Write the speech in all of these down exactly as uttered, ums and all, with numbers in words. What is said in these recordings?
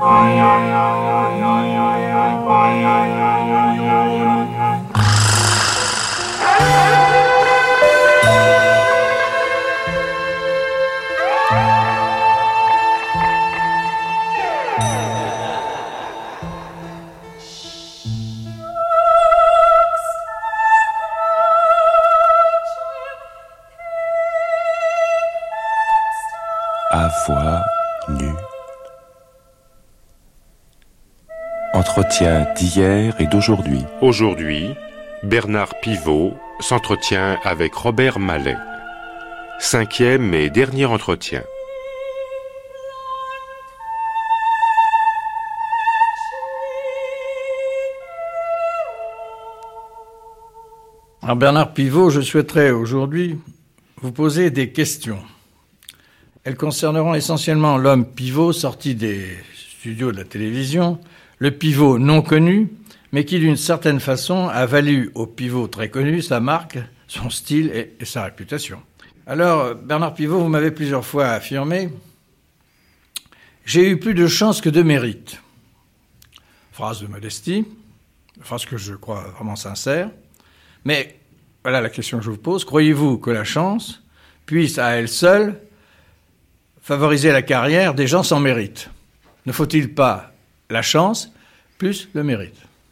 À voix nue. Entretien d'hier et d'aujourd'hui. Aujourd'hui, Bernard Pivot s'entretient avec Robert Mallet. Cinquième et dernier entretien. Alors Bernard Pivot, je souhaiterais aujourd'hui vous poser des questions. Elles concerneront essentiellement l'homme pivot sorti des studios de la télévision, le pivot non connu, mais qui d'une certaine façon a valu au pivot très connu sa marque, son style et, et sa réputation. Alors Bernard Pivot, vous m'avez plusieurs fois affirmé « J'ai eu plus de chance que de mérite ». Phrase de modestie, phrase que je crois vraiment sincère. Mais voilà la question que je vous pose. Croyez-vous que la chance puisse à elle seule favoriser la carrière des gens sans mérite? Ne faut-il pas la chance plus le mérite?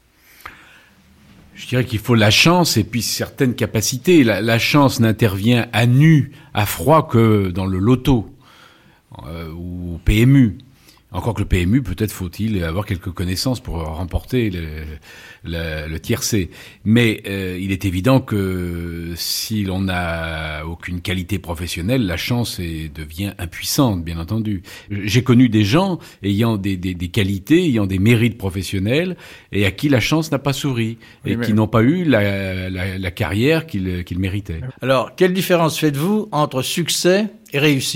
Je dirais qu'il faut la chance et puis certaines capacités. La, la chance n'intervient à nu, à froid que dans le loto euh, ou au P M U. Encore que le P M U, peut-être faut-il avoir quelques connaissances pour remporter le, le, le tiercé. Mais euh, il est évident que si l'on n'a aucune qualité professionnelle, la chance est, devient impuissante, bien entendu. J'ai connu des gens ayant des, des, des qualités, ayant des mérites professionnels, et à qui la chance n'a pas souri, et oui, mais... qui n'ont pas eu la, la, la carrière qu'ils, qu'ils méritaient. Alors, quelle différence faites-vous entre succès et réussite ?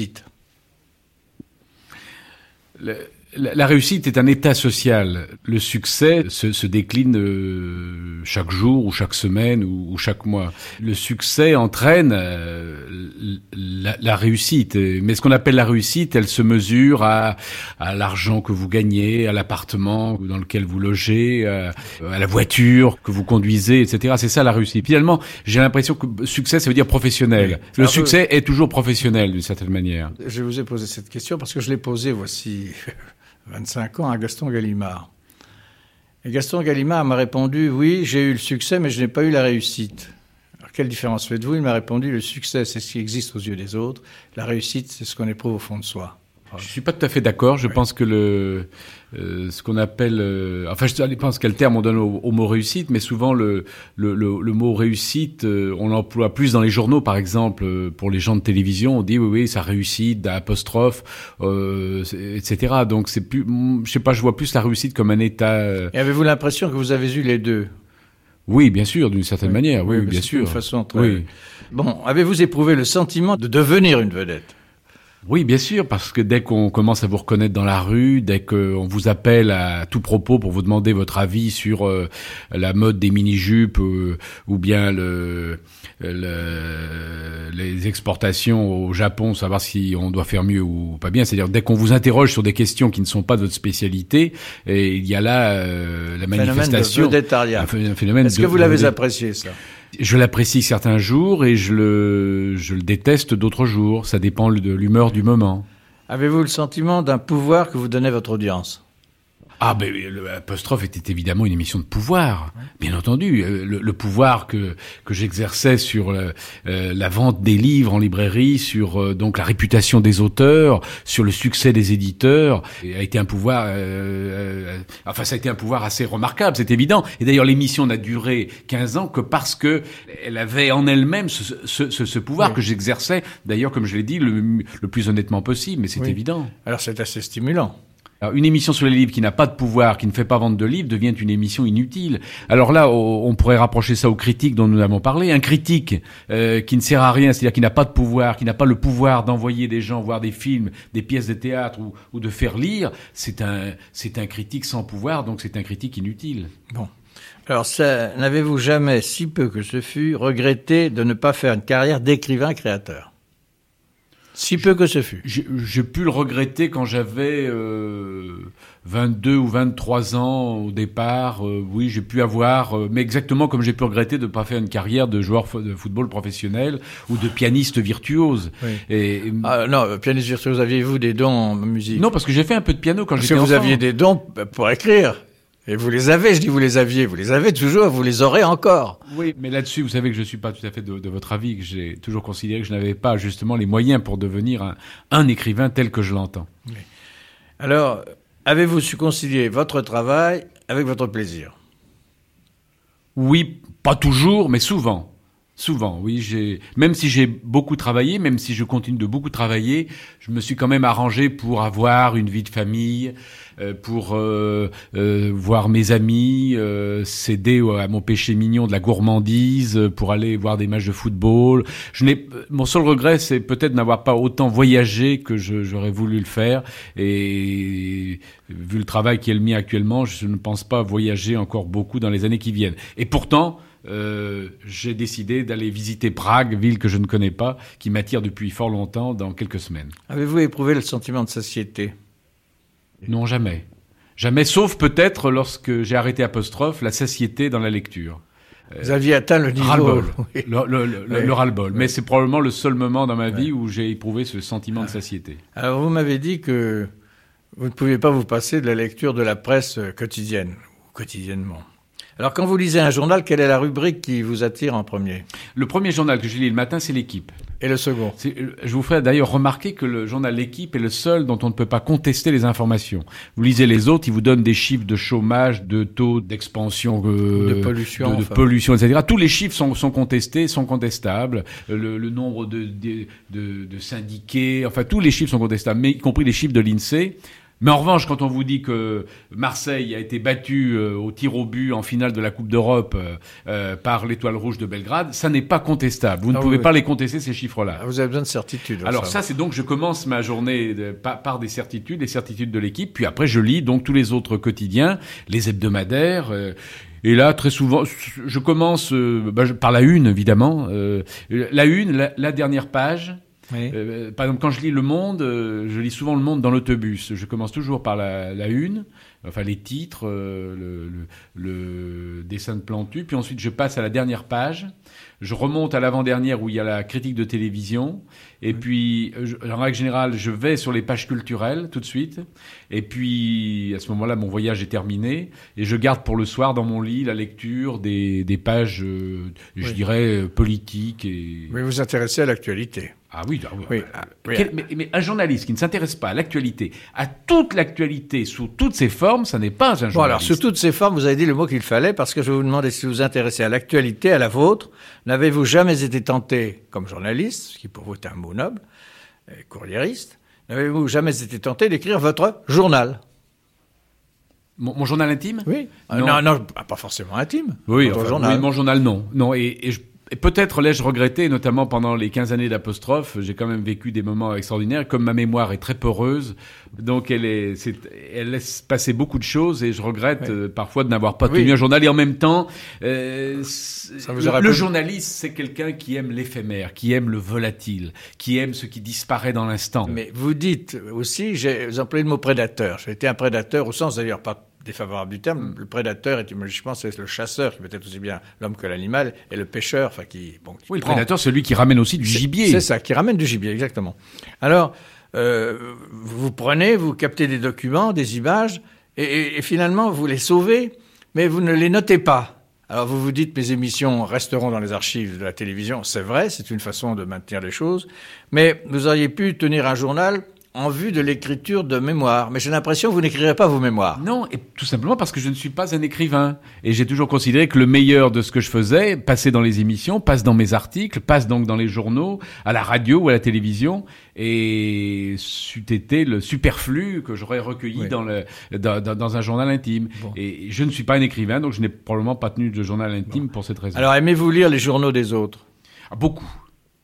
Le, la, la réussite est un état social. Le succès se, se décline euh, chaque jour ou chaque semaine ou, ou chaque mois. Le succès entraîne euh, la, la réussite. Mais ce qu'on appelle la réussite, elle se mesure à, à l'argent que vous gagnez, à l'appartement dans lequel vous logez, à, à la voiture que vous conduisez, et cetera. C'est ça la réussite. Finalement, j'ai l'impression que succès, ça veut dire professionnel. Oui. Le Alors, succès euh... est toujours professionnel d'une certaine manière. Je vous ai posé cette question parce que je l'ai posée voici vingt-cinq ans à Gaston Gallimard. Et Gaston Gallimard m'a répondu « Oui, j'ai eu le succès, mais je n'ai pas eu la réussite ». Alors, quelle différence faites-vous ? Il m'a répondu « Le succès, c'est ce qui existe aux yeux des autres. La réussite, c'est ce qu'on éprouve au fond de soi. » Je suis pas tout à fait d'accord. Je oui. pense que le euh, ce qu'on appelle, euh, enfin, je pense quel terme on donne au, au mot réussite, mais souvent le le, le, le mot réussite, euh, on l'emploie plus dans les journaux, par exemple, euh, pour les gens de télévision, on dit oui oui ça réussit, d'apostrophe, euh, et cetera. Donc c'est plus, je sais pas, je vois plus la réussite comme un état. Euh... Et avez-vous l'impression que vous avez eu les deux ? Oui, bien sûr, d'une certaine oui. manière. Oui, oui bien sûr. D'une façon très. Oui. Bon, avez-vous éprouvé le sentiment de devenir une vedette ? Oui, bien sûr, parce que dès qu'on commence à vous reconnaître dans la rue, dès qu'on vous appelle à tout propos pour vous demander votre avis sur euh, la mode des mini-jupes euh, ou bien le, le, les exportations au Japon, savoir si on doit faire mieux ou pas bien, c'est-à-dire dès qu'on vous interroge sur des questions qui ne sont pas de votre spécialité, et il y a là euh, la manifestation. Phénomène de vedettariat. Un phénomène Est-ce de, que vous l'avez de, apprécié, ça ? Je l'apprécie certains jours et je le, je le déteste d'autres jours. Ça dépend de l'humeur du moment. Avez-vous le sentiment d'un pouvoir que vous donnez à votre audience ? Ah ben l'apostrophe était évidemment une émission de pouvoir, bien entendu. Le, le pouvoir que que j'exerçais sur le, euh, la vente des livres en librairie, sur euh, donc la réputation des auteurs, sur le succès des éditeurs, a été un pouvoir. Euh, euh, enfin, ça a été un pouvoir assez remarquable, c'est évident. Et d'ailleurs, l'émission n'a duré quinze ans que parce que elle avait en elle-même ce, ce, ce, ce pouvoir oui. que j'exerçais. D'ailleurs, comme je l'ai dit, le, le plus honnêtement possible. Mais c'est oui. évident. Alors, c'est assez stimulant. Alors, une émission sur les livres qui n'a pas de pouvoir, qui ne fait pas vendre de livres, devient une émission inutile. Alors là, on pourrait rapprocher ça aux critiques dont nous avons parlé. Un critique euh, qui ne sert à rien, c'est-à-dire qui n'a pas de pouvoir, qui n'a pas le pouvoir d'envoyer des gens voir des films, des pièces de théâtre ou, ou de faire lire, c'est un, c'est un critique sans pouvoir, donc c'est un critique inutile. Bon. Alors, ça, n'avez-vous jamais, si peu que ce fût, regretté de ne pas faire une carrière d'écrivain créateur ? Si peu que ce fût. J'ai, j'ai pu le regretter quand j'avais euh, vingt-deux ou vingt-trois ans au départ. Euh, oui, j'ai pu avoir, euh, mais exactement comme j'ai pu regretter de ne pas faire une carrière de joueur f- de football professionnel ou de pianiste virtuose. Oui. Et, et, Ah, non, pianiste virtuose, aviez-vous des dons en musique? non, parce que j'ai fait un peu de piano quand Parce j'étais que vous enfant. aviez des dons pour écrire. Et vous les avez, je dis vous les aviez, vous les avez toujours, vous les aurez encore. Oui, mais là-dessus, vous savez que je suis pas tout à fait de, de votre avis, que j'ai toujours considéré que je n'avais pas justement les moyens pour devenir un, un écrivain tel que je l'entends. Oui. Alors, avez-vous su concilier votre travail avec votre plaisir? Oui, pas toujours, mais souvent. Souvent, oui. J'ai, même si j'ai beaucoup travaillé, même si je continue de beaucoup travailler, je me suis quand même arrangé pour avoir une vie de famille, euh, pour euh, euh, voir mes amis, euh, céder à mon péché mignon de la gourmandise, pour aller voir des matchs de football. Je n'ai, mon seul regret, c'est peut-être n'avoir pas autant voyagé que je, j'aurais voulu le faire. Et vu le travail qui est le mien actuellement, je ne pense pas voyager encore beaucoup dans les années qui viennent. Et pourtant, Euh, j'ai décidé d'aller visiter Prague, ville que je ne connais pas, qui m'attire depuis fort longtemps, dans quelques semaines. Avez-vous éprouvé le sentiment de satiété? Non, jamais. Jamais, sauf peut-être lorsque j'ai arrêté apostrophe, la satiété dans la lecture. Vous aviez atteint le niveau... Ras-le-bol. Oui. Le, le, le, Oui. le ras-le-bol. Oui. Mais c'est probablement le seul moment dans ma vie Oui. où j'ai éprouvé ce sentiment de satiété. Alors, vous m'avez dit que vous ne pouviez pas vous passer de la lecture de la presse quotidienne, ou quotidiennement. Alors, quand vous lisez un journal, quelle est la rubrique qui vous attire en premier? Le premier journal que je lis le matin, c'est l'Équipe. Et le second? C'est, je vous ferai d'ailleurs remarquer que le journal L'Équipe est le seul dont on ne peut pas contester les informations. Vous lisez les autres, ils vous donnent des chiffres de chômage, de taux d'expansion, euh, De pollution, de, de enfin. pollution, et cetera. Tous les chiffres sont, sont contestés, sont contestables. Le, le nombre de, de, de, de syndiqués, enfin tous les chiffres sont contestables, mais y compris les chiffres de l'INSEE. Mais en revanche, quand on vous dit que Marseille a été battu euh, au tir au but en finale de la Coupe d'Europe euh, euh, par l'Étoile Rouge de Belgrade, ça n'est pas contestable. Vous ne Ah pouvez oui. pas les contester, ces chiffres-là. Ah, vous avez besoin de certitude. Alors ça, c'est donc, je commence ma journée de, par, par des certitudes, des certitudes de l'Équipe, puis après je lis donc tous les autres quotidiens, les hebdomadaires, euh, et là, très souvent, je commence euh, bah, je, par la une, évidemment. Euh, la une, la, la dernière page. Oui. Euh, par exemple, quand je lis Le Monde, euh, je lis souvent Le Monde dans l'autobus. Je commence toujours par la, la une, enfin les titres, euh, le, le, le dessin de Plantu, puis ensuite je passe à la dernière page. Je remonte à l'avant-dernière où il y a la critique de télévision. Et oui. puis, je, en règle générale, je vais sur les pages culturelles tout de suite. Et puis, à ce moment-là, mon voyage est terminé. Et je garde pour le soir dans mon lit la lecture des, des pages, euh, oui. je dirais, politiques. Et... Mais vous vous intéressez à l'actualité. Ah oui, ah oui. oui. Ah, Quel, mais, mais un journaliste qui ne s'intéresse pas à l'actualité, à toute l'actualité, sous toutes ses formes, ça n'est pas un journaliste. Bon, alors, sous toutes ces formes, vous avez dit le mot qu'il fallait, parce que je vous demandais si vous vous intéressez à l'actualité, à la vôtre. N'avez-vous jamais été tenté, comme journaliste, ce qui pour vous est un mot noble, courriériste, n'avez-vous jamais été tenté d'écrire votre journal? Mon, mon journal intime? Oui. Non, non, non pas forcément intime. Oui, votre enfin, journal. oui, mon journal, non. Non, et, et je... Et peut-être l'ai-je regretté, notamment pendant les quinze années d'apostrophe. J'ai quand même vécu des moments extraordinaires. Comme ma mémoire est très poreuse, donc elle est, c'est, elle laisse passer beaucoup de choses et je regrette oui. euh, parfois de n'avoir pas oui. tenu un journal. Et en même temps, euh, Ça vous le, le journaliste, c'est quelqu'un qui aime l'éphémère, qui aime le volatile, qui aime ce qui disparaît dans l'instant. Mais vous dites aussi, j'ai, vous employez le mot prédateur. J'ai été un prédateur au sens d'ailleurs pas défavorable du terme. Le prédateur, étymologiquement, c'est le chasseur, qui peut être aussi bien l'homme que l'animal, et le pêcheur, enfin, qui, bon, qui oui, prend. Le prédateur, c'est celui qui ramène aussi du c'est, gibier. C'est ça, qui ramène du gibier, exactement. Alors, euh, vous prenez, vous captez des documents, des images, et, et, et finalement, vous les sauvez, mais vous ne les notez pas. Alors, vous vous dites, mes émissions resteront dans les archives de la télévision. C'est vrai, c'est une façon de maintenir les choses. Mais vous auriez pu tenir un journal en vue de l'écriture de mémoires. Mais j'ai l'impression que vous n'écrirez pas vos mémoires. Non, et tout simplement parce que je ne suis pas un écrivain. Et j'ai toujours considéré que le meilleur de ce que je faisais passait dans les émissions, passe dans mes articles, passe donc dans les journaux, à la radio ou à la télévision. Et c'eût été le superflu que j'aurais recueilli oui. dans, le, dans, dans un journal intime. Bon. Et je ne suis pas un écrivain, donc je n'ai probablement pas tenu de journal intime bon. pour cette raison. Alors, aimez-vous lire les journaux des autres? Ah, beaucoup.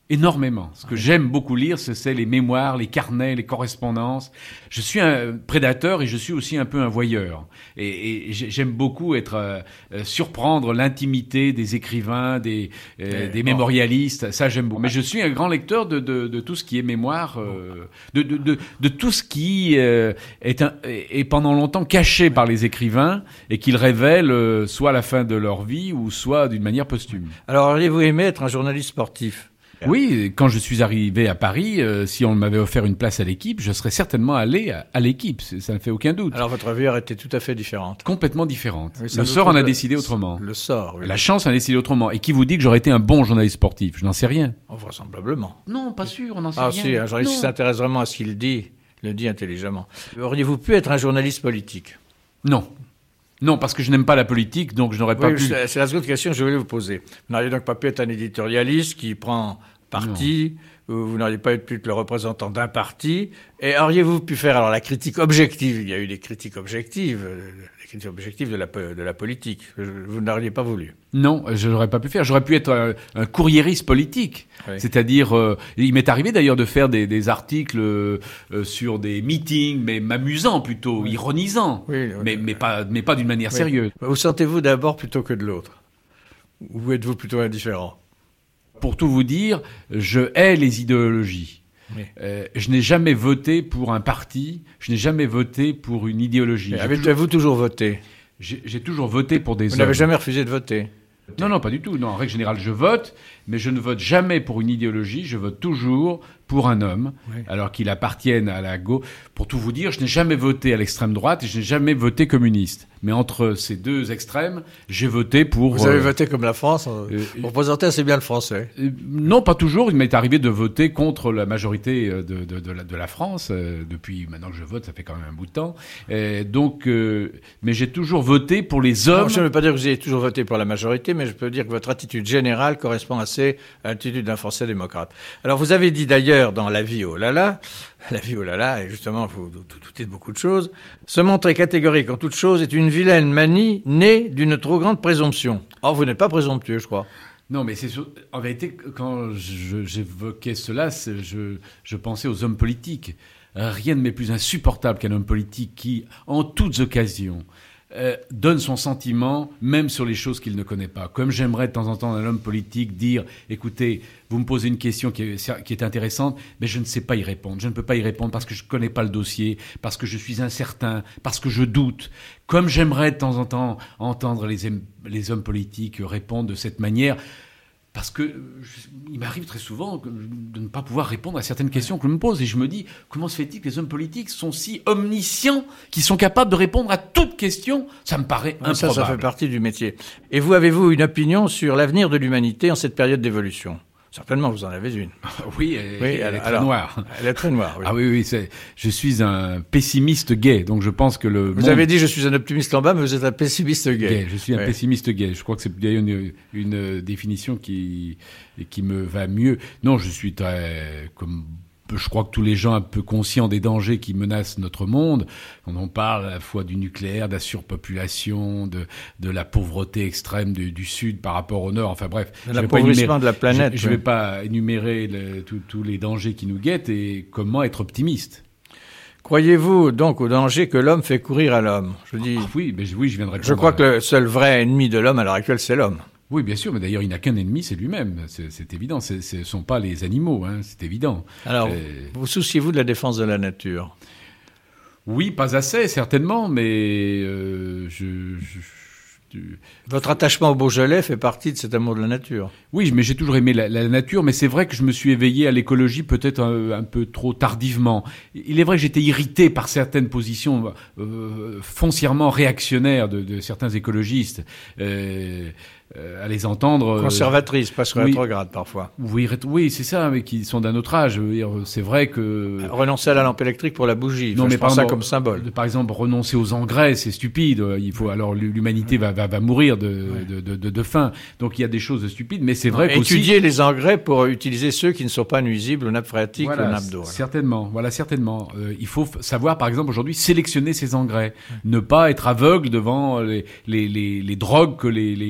Énormément. Ce que Oui. j'aime beaucoup lire, ce c'est les mémoires, les carnets, les correspondances. Je suis un prédateur et je suis aussi un peu un voyeur. Et, et j'aime beaucoup être euh, euh, surprendre l'intimité des écrivains, des, euh, des bon. mémorialistes. Ça, j'aime beaucoup. Mais je suis un grand lecteur de, de, de tout ce qui est mémoire, euh, de, de, de, de tout ce qui euh, est, un, est pendant longtemps caché par les écrivains et qu'ils révèlent euh, soit à la fin de leur vie ou soit d'une manière posthume. Alors, auriez-vous aimé être un journaliste sportif ? Oui, quand je suis arrivé à Paris, euh, si on m'avait offert une place à l'équipe, je serais certainement allé à, à l'équipe, c'est- ça ne fait aucun doute. Alors, votre vie aurait été tout à fait différente. Complètement différente. Oui, ça Le nous sort en trouve a le- décidé autrement. Le sort, oui. La chance en a décidé autrement. Et qui vous dit que j'aurais été un bon journaliste sportif? Je n'en sais rien. Oh, vraisemblablement. Non, pas sûr, on n'en sait Ah rien. si, un journaliste qui Non. s'intéresse vraiment à ce qu'il dit, le dit intelligemment. Auriez-vous pu être un journaliste politique ? Non. Non, parce que je n'aime pas la politique, donc je n'aurais pas Oui, pu... c'est c'est la seconde question que je voulais vous poser. Vous n'auriez donc pas pu être un éditorialiste qui prend parti, ou vous n'auriez pas pu être le représentant d'un parti, et auriez-vous pu faire alors la critique objective? Il y a eu des critiques objectives, euh, des critiques objectives de la, po- de la politique. Je- Vous n'auriez pas voulu. Non, je n'aurais pas pu faire. J'aurais pu être un, un courriériste politique. Oui. C'est-à-dire, euh, il m'est arrivé d'ailleurs de faire des, des articles euh, euh, sur des meetings, mais m'amusant plutôt, ironisant, Oui, oui, mais, oui. mais pas, mais pas d'une manière Oui. sérieuse. Vous sentez-vous d'abord plutôt que de l'autre? Ou êtes-vous plutôt indifférent? Pour tout vous dire, je hais les idéologies. Oui. Euh, je n'ai jamais voté pour un parti, je n'ai jamais voté pour une idéologie. Mais J'ai Avez-vous toujours, toujours voté? j'ai- j'ai toujours voté pour des Vous hommes. n'avez jamais refusé de voter? Non, non, pas du tout. Non, en règle générale, je vote, mais je ne vote jamais pour une idéologie. Je vote toujours pour un homme, Oui. alors qu'il appartienne à la gauche. Pour tout vous dire, je n'ai jamais voté à l'extrême droite et je n'ai jamais voté communiste. Mais entre ces deux extrêmes, j'ai voté pour... Vous avez euh, voté comme la France? euh, euh, Vous représentez assez bien le français. euh, non, pas toujours. Il m'est arrivé de voter contre la majorité euh, de, de, de, la, de la France. euh, depuis maintenant que je vote, ça fait quand même un bout de temps. Euh, donc, euh, mais j'ai toujours voté pour les hommes. Non, je ne veux pas dire que vous ayez toujours voté pour la majorité, mais je peux dire que votre attitude générale correspond assez à l'attitude d'un Français démocrate. Alors, vous avez dit d'ailleurs dans La vie oh là là, La vie oh là là, et justement, vous doutez de beaucoup de choses, se montrer catégorique en toute chose est une vilaine manie née d'une trop grande présomption. Or, vous n'êtes pas présomptueux, je crois. Non, mais c'est sûr- en vérité, quand je- j'évoquais cela, c'est- je, je pensais aux hommes politiques. Rien ne m'est plus insupportable qu'un homme politique qui, en toutes occasions, euh, donne son sentiment, même sur les choses qu'il ne connaît pas. Comme j'aimerais de temps en temps un homme politique dire, écoutez, vous me posez une question qui est, qui est intéressante, mais je ne sais pas y répondre. Je ne peux pas y répondre parce que je ne connais pas le dossier, parce que je suis incertain, parce que je doute. Comme j'aimerais de temps en temps entendre les, les hommes politiques répondre de cette manière, parce que je- il m'arrive très souvent que- de ne pas pouvoir répondre à certaines questions que je me pose. Et je me dis, comment se fait-il que les hommes politiques sont si omniscients qu'ils sont capables de répondre à toute question? Ça me paraît Ça, improbable. ça fait partie du métier. Et vous, avez-vous une opinion sur l'avenir de l'humanité en cette période d'évolution? Certainement, vous en avez une. Oui, elle, Oui, elle est alors- très alors, noire. Elle est très noire, oui. Ah oui, oui, c'est, je suis un pessimiste gay, donc je pense que le Vous monde- avez dit je suis un optimiste en bas, mais vous êtes un pessimiste gay. gay. Je suis un Ouais. pessimiste gay. Je crois que c'est d'ailleurs une, une définition qui, qui me va mieux. Non, je suis très, comme je crois que tous les gens un peu conscients des dangers qui menacent notre monde, quand on parle à la fois du nucléaire, de la surpopulation, de, de la pauvreté extrême du, du Sud par rapport au Nord, enfin bref. De je vais pas l'appauvrissement énumérer- de la planète, Je ne oui. vais pas énumérer le- tous- tous les dangers qui nous guettent et comment être optimiste. Croyez-vous donc au danger que l'homme fait courir à l'homme? Je dis, Ah oui, mais je- oui, je viens de répondre. je crois à- que le seul vrai ennemi de l'homme à l'heure actuelle, c'est l'homme. Oui, bien sûr, mais d'ailleurs, il n'a qu'un ennemi, c'est lui-même. C'est, c'est évident. C'est- Ce ne sont pas les animaux, hein, c'est évident. Alors, Euh, vous souciez-vous de la défense de la nature? Oui, pas assez, certainement, mais euh, je, je- je- Votre attachement au Beaujolais fait partie de cet amour de la nature. Oui, mais j'ai toujours aimé la, la nature, mais c'est vrai que je me suis éveillé à l'écologie peut-être un, un peu trop tardivement. Il est vrai que j'étais irrité par certaines positions euh, foncièrement réactionnaires de, de certains écologistes. Euh, euh, à les entendre... euh, Conservatrice, presque oui. rétrograde parfois. Oui, rét- oui, c'est ça, mais qui sont d'un autre âge. Je veux dire, c'est vrai que... Renoncer à la lampe électrique pour la bougie, enfin, je par prends ça exemple, comme symbole. de- par exemple, renoncer aux engrais, c'est stupide. Il faut alors l'humanité va, va, va mourir de, de, de, de, de faim. Donc il y a des choses stupides, mais c'est vrai qu'aussi... Étudier les engrais pour utiliser ceux qui ne sont pas nuisibles aux nappes phréatiques ou aux Voilà, nappes d'eau. alors. certainement. Voilà, certainement. Euh, il faut f- savoir, par exemple, aujourd'hui, sélectionner ces engrais, ne pas être aveugle devant les les les, les drogues que les les les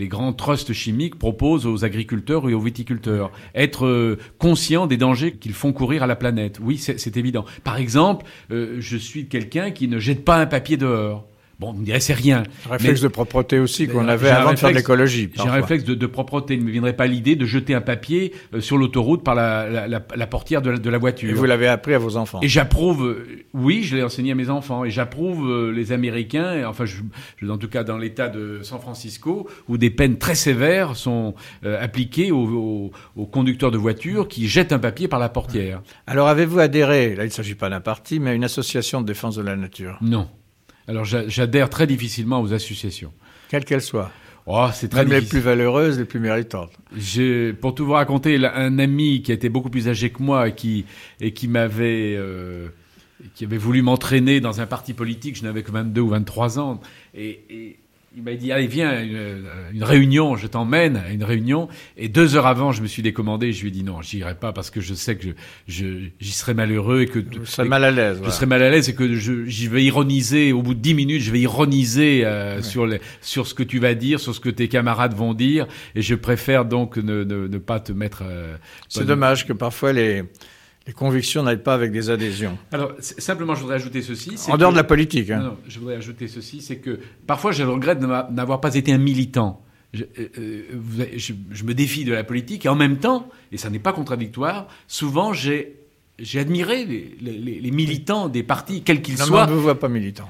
les grands trusts chimiques proposent aux agriculteurs et aux viticulteurs. Être euh, conscient des dangers qu'ils font courir à la planète. Oui, c'est, c'est évident. Par exemple, euh, je suis quelqu'un qui ne jette pas un papier dehors. Bon, vous me direz, c'est rien. Réflexe mais, de propreté aussi qu'on euh, avait avant réflexe, de faire de l'écologie. J'ai un réflexe de, de propreté. Il ne me viendrait pas l'idée de jeter un papier euh, sur l'autoroute par la, la, la, la portière de la, de la voiture. Et vous l'avez appris à vos enfants. Et j'approuve, euh, oui, je l'ai enseigné à mes enfants. Et j'approuve euh, les Américains, et, enfin, je, je, en tout cas dans l'État de San Francisco, où des peines très sévères sont euh, appliquées aux, aux, aux conducteurs de voitures qui jettent un papier par la portière. Alors, avez-vous adhéré, là il ne s'agit pas d'un parti, mais à une association de défense de la nature? Non. Alors j'adhère très difficilement aux associations. Quelles qu'elles soient. Oh, c'est très Même difficile. les plus valeureuses, les plus méritantes. J'ai, pour tout vous raconter, un ami qui était beaucoup plus âgé que moi et qui, et qui m'avait, euh, qui avait voulu m'entraîner dans un parti politique, je n'avais que vingt-deux ou vingt-trois ans, et, et il m'a dit, allez, viens, une, une réunion, je t'emmène à une réunion. Et deux heures avant, je me suis décommandé. Je lui ai dit non, j'y irai pas parce que je sais que je, je, j'y serai malheureux et que vous serez mal à l'aise. Je voilà. serai mal à l'aise et que je, j'y vais ironiser. Au bout de dix minutes, je vais ironiser euh, ouais. sur les, sur ce que tu vas dire, sur ce que tes camarades vont dire. Et je préfère donc ne, ne, ne pas te mettre. Euh, C'est pas dommage que parfois les Les convictions n'aillent pas avec des adhésions. Alors, simplement, je voudrais ajouter ceci. C'est en dehors que, de la politique. Hein. Non, non, je voudrais ajouter ceci, c'est que parfois, j'ai le regret de n'avoir pas été un militant. Je, euh, je, je me défie de la politique et en même temps, et ça n'est pas contradictoire, souvent, j'ai, j'ai admiré les, les, les militants des partis, quels qu'ils non, soient. Non, on ne vous voit pas militant.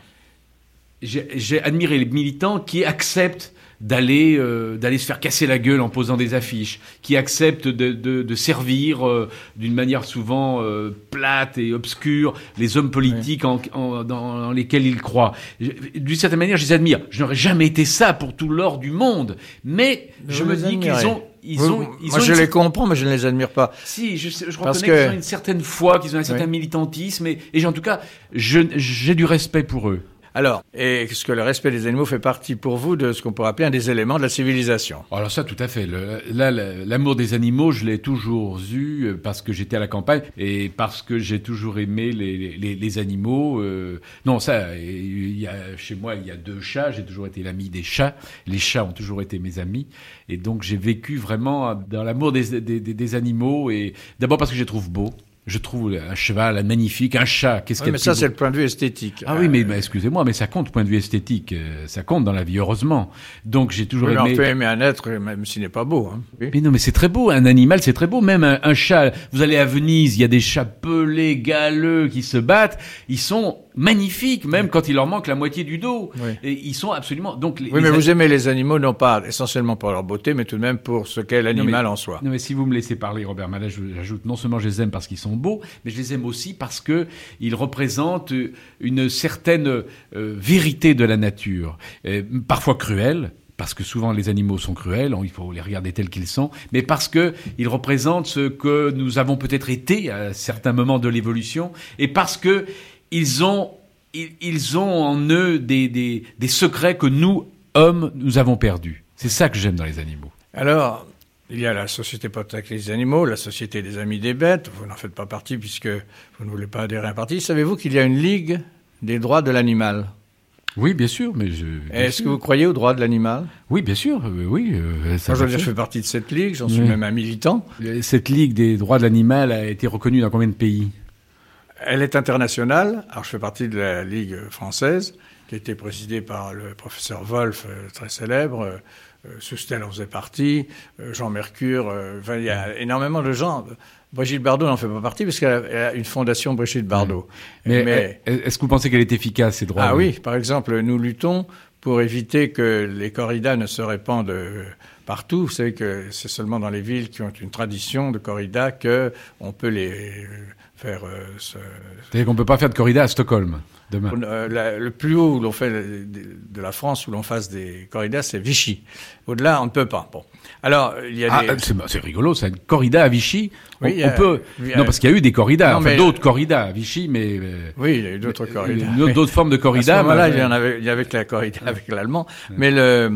J'ai, j'ai admiré les militants qui acceptent d'aller euh, d'aller se faire casser la gueule en posant des affiches, qui acceptent de, de, de servir euh, d'une manière souvent euh, plate et obscure les hommes politiques oui. en, en, dans, dans lesquels ils croient. D'une certaine manière, je les admire. Je n'aurais jamais été ça pour tout l'or du monde, mais vous je me dis admirez. qu'ils ont... Ils vous, ont, ils moi, ont je une... les comprends, mais je ne les admire pas. Si, je, je Parce reconnais que... qu'ils ont une certaine foi, qu'ils ont un certain oui. militantisme, et, et en tout cas, je, j'ai du respect pour eux. Alors, est-ce que le respect des animaux fait partie pour vous de ce qu'on pourrait appeler un des éléments de la civilisation ? Alors ça, tout à fait. Le, là, l'amour des animaux, je l'ai toujours eu parce que j'étais à la campagne et parce que j'ai toujours aimé les, les, les animaux. Euh, non, ça, il y a, chez moi, il y a deux chats. J'ai toujours été l'ami des chats. Les chats ont toujours été mes amis. Et donc, j'ai vécu vraiment dans l'amour des, des, des, des animaux. Et d'abord parce que je les trouve beaux. Je trouve un cheval magnifique, un chat. Qu'est-ce oui, qu'il y a mais de ça, plus c'est beau. le point de vue esthétique. Ah euh... oui, mais, mais excusez-moi, mais ça compte, point de vue esthétique. Euh, ça compte dans la vie, heureusement. Donc, j'ai toujours oui, aimé... on peut aimer un être, même s'il n'est pas beau. Hein. Oui. Mais non, mais c'est très beau. Un animal, c'est très beau. Même un, un chat. Vous allez à Venise, il y a des chats pelés, galeux, qui se battent. Ils sont magnifiques, même oui. quand il leur manque la moitié du dos. Oui. Et ils sont absolument... Donc, les, oui, mais les... vous aimez les animaux, non pas essentiellement pour leur beauté, mais tout de même pour ce qu'est l'animal non, mais, en soi. Non, mais si vous me laissez parler, Robert Mallet, j'ajoute, non seulement je les aime parce qu'ils sont beaux, mais je les aime aussi parce que ils représentent une certaine euh, vérité de la nature, euh, parfois cruelle, parce que souvent les animaux sont cruels, il faut les regarder tels qu'ils sont, mais parce que ils représentent ce que nous avons peut-être été à certains moments de l'évolution, et parce que ils ont, ils, ils ont en eux des, des, des secrets que nous, hommes, nous avons perdus. C'est ça que j'aime dans les animaux. Alors, il y a la Société protectrice des animaux, la Société des amis des bêtes. Vous n'en faites pas partie puisque vous ne voulez pas adhérer à un parti. Savez-vous qu'il y a une Ligue des droits de l'animal ? Oui, bien sûr, mais je... Est-ce sûr. que vous croyez aux droits de l'animal ? Oui, bien sûr, euh, oui. Euh, ça Moi, je veux dire, je fais partie de cette Ligue, j'en suis oui. même un militant. Cette Ligue des droits de l'animal a été reconnue dans combien de pays ? Elle est internationale. Alors, je fais partie de la Ligue française, qui a été présidée par le professeur Wolf, euh, très célèbre. Euh, Soustelle en faisait partie, euh, Jean Mercure. Euh, enfin, il y a énormément de gens. Brigitte Bardot n'en fait pas partie parce qu'elle a une fondation Brigitte Bardot. Mais, mais est-ce que vous pensez qu'elle est efficace, ces droits ? Ah oui, par exemple, nous luttons pour éviter que les corridas ne se répandent partout. Vous savez que c'est seulement dans les villes qui ont une tradition de corrida qu'on peut les faire... Euh, se... C'est-à-dire qu'on ne peut pas faire de corrida à Stockholm demain. Euh, la, le plus haut où l'on fait de, de la France, où l'on fasse des corridas, c'est Vichy. Au-delà, on ne peut pas. Bon. Alors, il y a ah, des... c'est, c'est rigolo, c'est une corrida à Vichy. On, oui, on a, peut... a... Non, parce qu'il y a eu des corridas, non, enfin, mais... d'autres corridas à Vichy, mais... Oui, il y a eu d'autres corridas. D'autres formes de corridas. À ce moment-là, mais... il y en avait, il y avait que la corrida avec l'allemand. Ouais. Mais le...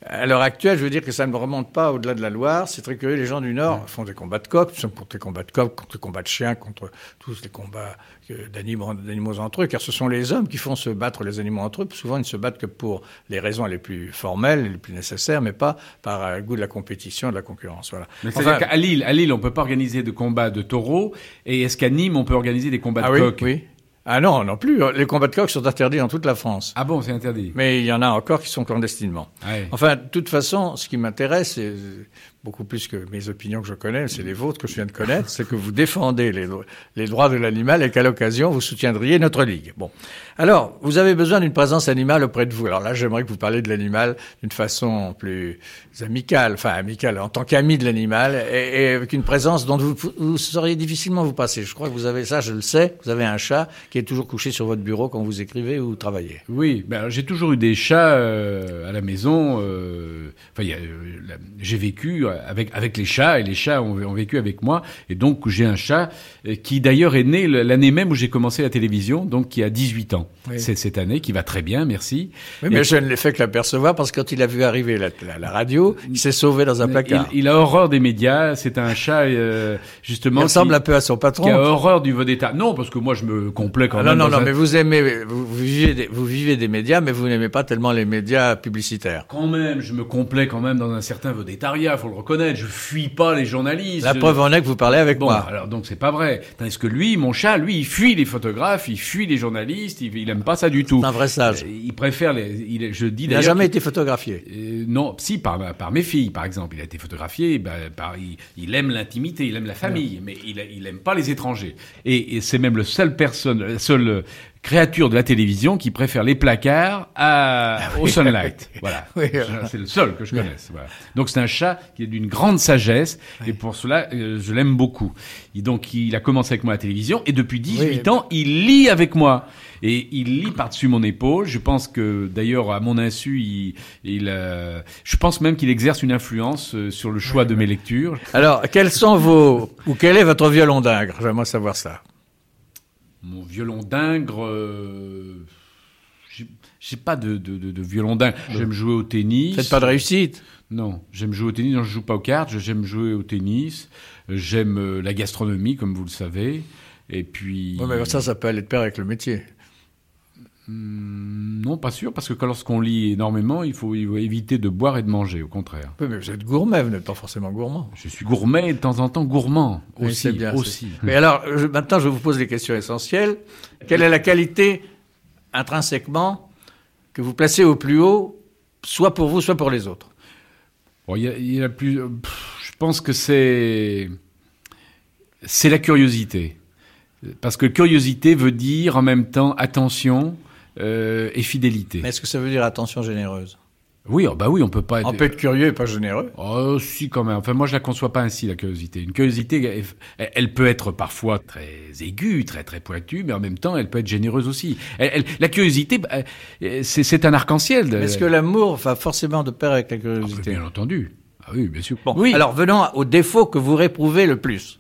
À l'heure actuelle, je veux dire que ça ne remonte pas au-delà de la Loire. C'est très curieux. Les gens du Nord ouais. font des combats de coqs, contre les combats de coqs, contre les combats de chiens, contre tous les combats d'animaux, d'animaux entre eux, car ce sont les hommes qui font se battre les animaux entre eux. Souvent, ils ne se battent que pour les raisons les plus formelles, les plus nécessaires, mais pas par le goût de la compétition, de la concurrence. Voilà. Mais c'est-à-dire enfin, qu'à Lille, à Lille, on peut pas organiser de combats de taureaux, et est-ce qu'à Nîmes, on peut organiser des combats ah de oui, coqs? Oui. Ah non, non plus. Les combats de coqs sont interdits dans toute la France. Ah bon, c'est interdit. Mais il y en a encore qui sont clandestinement. Ah oui. Enfin, de toute façon, ce qui m'intéresse, c'est beaucoup plus que mes opinions que je connais, c'est les vôtres que je viens de connaître, c'est que vous défendez les, les droits de l'animal et qu'à l'occasion, vous soutiendriez notre Ligue. Bon. Alors, vous avez besoin d'une présence animale auprès de vous. Alors là, j'aimerais que vous parliez de l'animal d'une façon plus amicale, enfin amicale, en tant qu'ami de l'animal, et, et avec une présence dont vous, vous sauriez difficilement vous passer. Je crois que vous avez ça, je le sais, vous avez un chat qui est toujours couché sur votre bureau quand vous écrivez ou vous travaillez. Oui, ben, j'ai toujours eu des chats euh, à la maison. Euh, enfin, y a, euh, là, j'ai vécu avec avec les chats et les chats ont, ont vécu avec moi. Et donc j'ai un chat euh, qui d'ailleurs est né l'année même où j'ai commencé la télévision, donc qui a dix-huit ans. Oui. C'est cette année, qui va très bien, merci. Oui, mais et, je ne l'ai fait que l'apercevoir parce que quand il a vu arriver la, la, la radio, il s'est sauvé dans un placard. Il, il a horreur des médias. C'est un chat euh, justement. Il ressemble qui, un peu à son patron. Qui a horreur du vedetta. Non, parce que moi je me complais quand ah, même. Non, non, non, un... mais vous aimez, vous, vous vivez, des, vous vivez des médias, mais vous n'aimez pas tellement les médias publicitaires. Quand même, je me complais quand même dans un certain vedettariat, faut le reconnaître. Je fuis pas les journalistes. La je... preuve en est que vous parlez avec bon, moi. Alors donc c'est pas vrai. Tandis que lui, mon chat, lui, il fuit les photographes, il fuit les journalistes, il, il aime pas ça du tout. C'est un vrai sage. Euh, il préfère les. Il, je dis il n'a jamais été photographié. Euh, non, si par par mes filles, par exemple, il a été photographié. Ben, par, il, il aime l'intimité, il aime la famille, ouais. mais il il aime pas les étrangers. Et, et c'est même le seul personne, la seule créature de la télévision qui préfère les placards à, ah, au oui. sunlight. Voilà. Oui, oui. C'est le seul que je connaisse. Voilà. Donc c'est un chat qui est d'une grande sagesse oui. et pour cela euh, je l'aime beaucoup. Et donc il a commencé avec moi à la télévision et depuis dix-huit oui. ans il lit avec moi et il lit par-dessus mon épaule. Je pense que d'ailleurs à mon insu il, il euh, je pense même qu'il exerce une influence euh, sur le choix oui, de oui. mes lectures. Alors quels sont vos ou quel est votre violon d'Ingres? J'aimerais savoir ça. Mon violon d'Ingres, euh, j'ai, j'ai pas de, de, de, de violon d'Ingres. J'aime jouer au tennis. Faites pas de réussite? Non, j'aime jouer au tennis. Non, je joue pas aux cartes. J'aime jouer au tennis. J'aime euh, la gastronomie, comme vous le savez. Et puis. Oui, mais ça, ça peut aller de pair avec le métier. Hum, non, pas sûr, parce que lorsqu'on lit énormément, il faut, il faut éviter de boire et de manger, au contraire. Oui, mais vous êtes gourmet, vous n'êtes pas forcément gourmand. Je suis gourmet et de temps en temps gourmand aussi. Oui, c'est bien, aussi. C'est... Mais alors, je, maintenant, je vous pose les questions essentielles. Quelle est la qualité, intrinsèquement, que vous placez au plus haut, soit pour vous, soit pour les autres? Bon, il y a, il y a plus. Pff, je pense que c'est c'est la curiosité, parce que curiosité veut dire en même temps attention. Euh, et fidélité. Mais est-ce que ça veut dire attention généreuse? Oui, oh bah oui, on peut pas être... On peut être curieux et pas généreux. Oh, si, quand même. Enfin, moi, je la conçois pas ainsi, la curiosité. Une curiosité, elle, elle peut être parfois très aiguë, très, très pointue, mais en même temps, elle peut être généreuse aussi. Elle, elle, la curiosité, c'est, c'est un arc-en-ciel. De... Est-ce que l'amour va forcément de pair avec la curiosité? Ah, bien entendu. Ah oui, bien sûr. Bon, oui. Alors, venons au défaut que vous réprouvez le plus.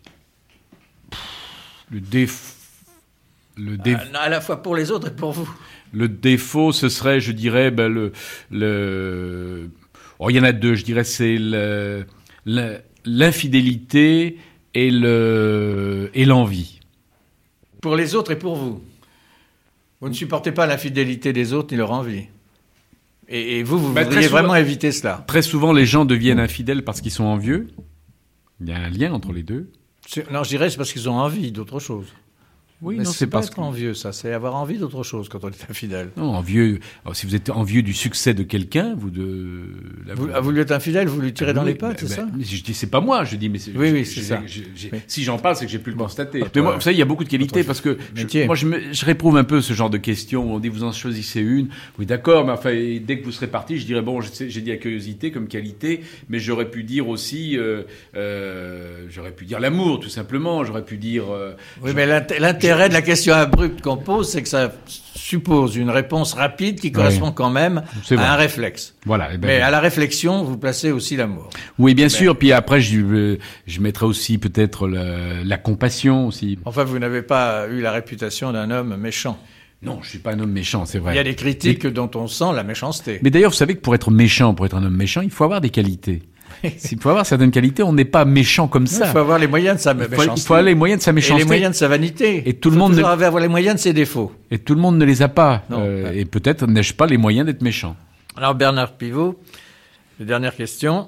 Le défaut... Le déf... à, à la fois pour les autres et pour vous. Le défaut, ce serait, je dirais, ben, le, le... Oh, il y en a deux, je dirais, c'est le, le, l'infidélité et, le, et l'envie. Pour les autres et pour vous. Vous ne supportez pas l'infidélité des autres ni leur envie. Et, et vous, vous ben, voudriez souvent, vraiment éviter cela. Très souvent, les gens deviennent infidèles parce qu'ils sont envieux. Il y a un lien entre les deux. C'est, non, je dirais c'est parce qu'ils ont envie d'autre chose. Oui, mais non, c'est, c'est pas être que... envieux, ça. C'est avoir envie d'autre chose quand on est infidèle. Non, envieux. Alors, si vous êtes envieux du succès de quelqu'un, vous de. La... Vous, vous lui êtes infidèle, vous lui tirez ah, dans oui, les pattes, mais, c'est mais, ça mais Je dis, c'est pas moi. Je dis, mais c'est. Oui, oui, c'est ça. J'ai, j'ai, oui. Si j'en parle, c'est que j'ai pu le constater. Ah, mais moi, vous savez, il y a beaucoup de qualités parce que je, moi, je, me, je réprouve un peu ce genre de questions. On dit, vous en choisissez une. Oui, d'accord, mais enfin, dès que vous serez parti, je dirais bon, j'ai, j'ai dit la curiosité comme qualité, mais j'aurais pu dire aussi, euh, euh, j'aurais pu dire l'amour, tout simplement. J'aurais pu dire. Euh, oui, mais l'intérêt de la question abrupte qu'on pose, c'est que ça suppose une réponse rapide qui correspond oui. quand même c'est à bon. un réflexe. Voilà. Eh ben, mais à la réflexion, vous placez aussi l'amour. Oui, bien ben, sûr. Puis après, je, je mettrai aussi peut-être la, la compassion aussi. Enfin, vous n'avez pas eu la réputation d'un homme méchant. Non, je suis pas un homme méchant, c'est vrai. Il y a des critiques mais, dont on sent la méchanceté. Mais d'ailleurs, vous savez que pour être méchant, pour être un homme méchant, il faut avoir des qualités. S'il faut avoir certaines qualités, on n'est pas méchant comme ça. Il faut avoir les moyens de sa méchanceté. Il faut, il faut avoir les moyens de sa méchanceté. Et les moyens de sa vanité. Et tout le monde il faut ne... avoir les moyens de ses défauts. Et tout le monde ne les a pas. Non, euh, ouais. Et peut-être n'ai-je pas les moyens d'être méchant. Alors Bernard Pivot, la dernière question.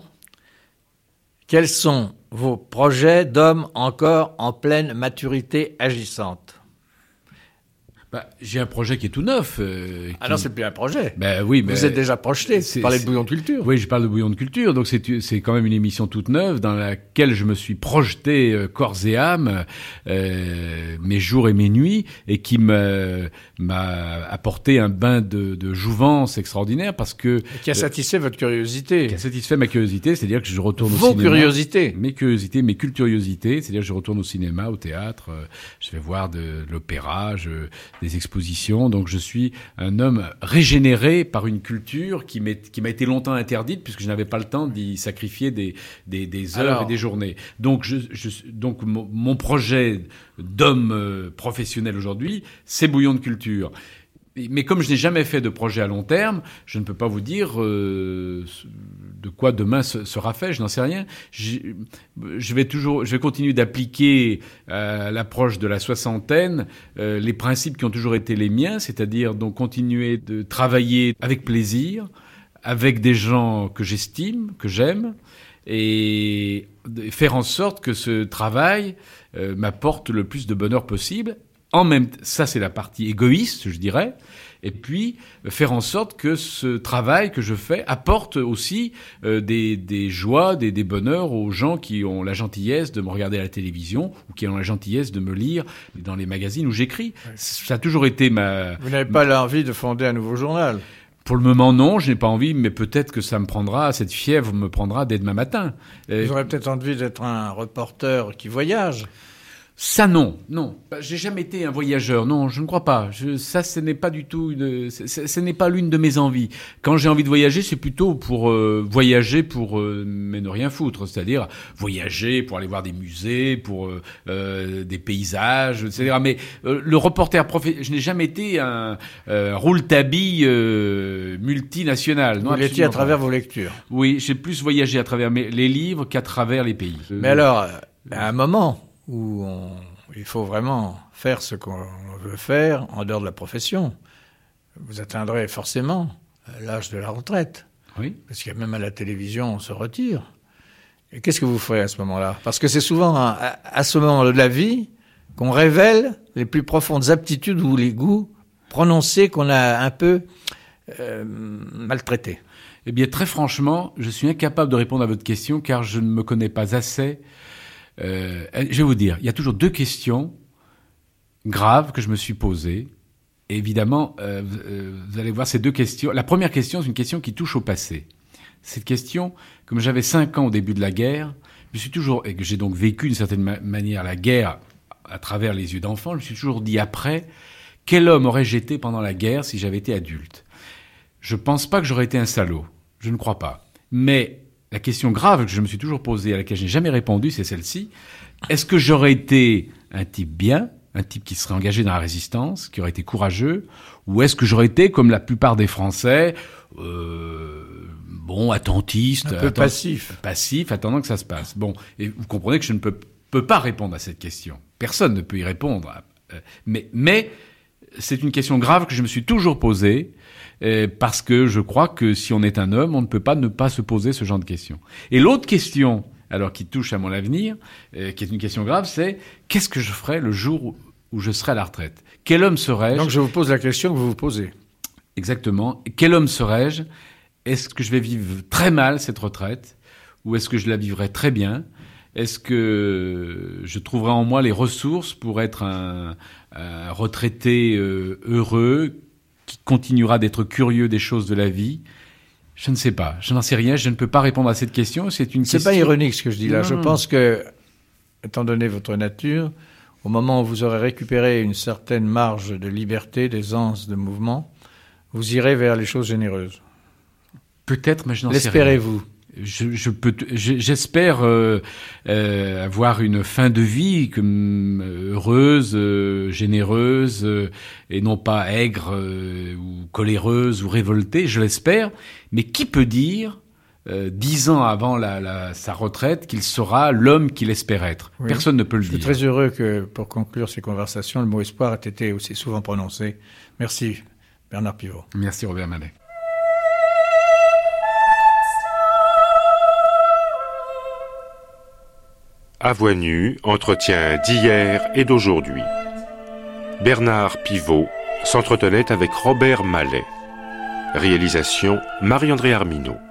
Quels sont vos projets d'homme encore en pleine maturité agissante ? Bah, j'ai un projet qui est tout neuf. Euh, qui... Ah non, c'est plus un projet. Ben oui, mais vous êtes déjà projeté. c'est, Vous parlez de c'est... Bouillon de Culture. Oui, je parle de Bouillon de Culture. Donc c'est, c'est quand même une émission toute neuve dans laquelle je me suis projeté euh, corps et âme, euh, mes jours et mes nuits, et qui m'a, m'a apporté un bain de, de jouvence extraordinaire parce que... Et qui a satisfait euh, votre curiosité. Qui a satisfait ma curiosité, c'est-à-dire que je retourne Vos au cinéma. Vos curiosités. Mes curiosités, mes culturiosités, c'est-à-dire que je retourne au cinéma, au théâtre, euh, je vais voir de, de l'opéra, je, des expositions. Donc je suis un homme régénéré par une culture qui, m'est, qui m'a été longtemps interdite puisque je n'avais pas le temps d'y sacrifier des, des, des heures Alors, et des journées. Donc, je, je, donc mon, mon projet d'homme euh, professionnel aujourd'hui, c'est Bouillon de Culture. Mais comme je n'ai jamais fait de projet à long terme, je ne peux pas vous dire euh, de quoi demain sera fait. Je n'en sais rien. Je, je vais toujours, je vais continuer d'appliquer à l'approche de la soixantaine euh, les principes qui ont toujours été les miens, c'est-à-dire donc continuer de travailler avec plaisir, avec des gens que j'estime, que j'aime, et faire en sorte que ce travail euh, m'apporte le plus de bonheur possible. En même temps, ça c'est la partie égoïste, je dirais, et puis faire en sorte que ce travail que je fais apporte aussi euh, des, des joies, des, des bonheurs aux gens qui ont la gentillesse de me regarder à la télévision ou qui ont la gentillesse de me lire dans les magazines où j'écris. Ouais. Ça a toujours été ma... Vous n'avez pas l'envie de fonder un nouveau journal ? Pour le moment, non, je n'ai pas envie, mais peut-être que ça me prendra, cette fièvre me prendra dès demain matin. Vous aurez peut-être envie d'être un reporter qui voyage ? Ça, non, non. J'ai jamais été un voyageur, non, je ne crois pas. Je, ça, ce n'est pas du tout une, ce, ce n'est pas l'une de mes envies. Quand j'ai envie de voyager, c'est plutôt pour euh, voyager pour, euh, mais ne rien foutre. C'est-à-dire voyager pour aller voir des musées, pour euh, des paysages, et cetera. Mais euh, le reporter professionnel, je n'ai jamais été un euh, rouletabille euh, multinational. Vous l'étiez à travers vos lectures. Oui, j'ai plus voyagé à travers mes, les livres qu'à travers les pays. Mais euh, alors, à un moment où on, il faut vraiment faire ce qu'on veut faire en dehors de la profession, vous atteindrez forcément l'âge de la retraite. Oui. Parce qu'il y a même à la télévision, on se retire. Et qu'est-ce que vous ferez à ce moment-là ? Parce que c'est souvent à, à ce moment de la vie qu'on révèle les plus profondes aptitudes ou les goûts prononcés qu'on a un peu euh, maltraités. Eh bien, très franchement, je suis incapable de répondre à votre question car je ne me connais pas assez. Euh, je vais vous dire, il y a toujours deux questions graves que je me suis posées. Et évidemment, euh, vous allez voir ces deux questions. La première question, c'est une question qui touche au passé. Cette question, comme j'avais cinq ans au début de la guerre, je me suis toujours, et que j'ai donc vécu d'une certaine ma- manière la guerre à travers les yeux d'enfant, je me suis toujours dit après, quel homme aurais-je été pendant la guerre si j'avais été adulte ? Je pense pas que j'aurais été un salaud. Je ne crois pas. Mais la question grave que je me suis toujours posée, à laquelle je n'ai jamais répondu, c'est celle-ci. Est-ce que j'aurais été un type bien, un type qui serait engagé dans la résistance, qui aurait été courageux, ou est-ce que j'aurais été, comme la plupart des Français, euh, bon, attentiste, un peu atten- passif, passif, attendant que ça se passe. Bon, et vous comprenez que je ne peux, peux pas répondre à cette question. Personne ne peut y répondre. Mais, mais c'est une question grave que je me suis toujours posée. Euh, parce que je crois que si on est un homme, on ne peut pas ne pas se poser ce genre de questions. Et l'autre question, alors qui touche à mon avenir, euh, qui est une question grave, c'est qu'est-ce que je ferai le jour où, où je serai à la retraite ? Quel homme serais-je ? Donc je vous pose la question que vous vous posez. Exactement. Quel homme serais-je ? Est-ce que je vais vivre très mal cette retraite ? Ou est-ce que je la vivrai très bien ? Est-ce que je trouverai en moi les ressources pour être un, un retraité euh, heureux, qui continuera d'être curieux des choses de la vie ? Je ne sais pas. Je n'en sais rien. Je ne peux pas répondre à cette question. C'est une C'est question... pas ironique ce que je dis là. Non. Je pense que, étant donné votre nature, au moment où vous aurez récupéré une certaine marge de liberté, d'aisance de mouvement, vous irez vers les choses généreuses. Peut-être, mais je n'en sais rien. L'espérez-vous ? je, je peux, j'espère euh, euh, avoir une fin de vie comme heureuse, euh, généreuse, euh, et non pas aigre euh, ou coléreuse ou révoltée. Je l'espère. Mais qui peut dire euh, dix ans avant la, la, sa retraite qu'il sera l'homme qu'il espère être? Oui. Personne ne peut le je dire. Je suis très heureux que, pour conclure ces conversations, le mot espoir ait été aussi souvent prononcé. Merci, Bernard Pivot. Merci, Robert Mallet. À voix nue, entretien d'hier et d'aujourd'hui. Bernard Pivot s'entretenait avec Robert Mallet. Réalisation Marie-André Arminaud.